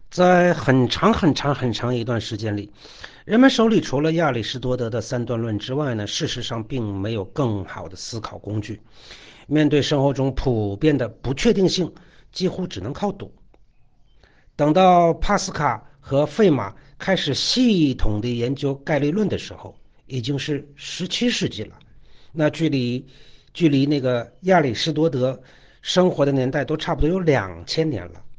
在很长一段时间里，人们手里除了亚里士多德的三段论之外呢，事实上并没有更好的思考工具。面对生活中普遍的不确定性，几乎只能靠赌。等到帕斯卡和费马开始系统地研究概率论的时候，已经是17世纪了。那距离那个亚里士多德生活的年代都差不多有2000年了。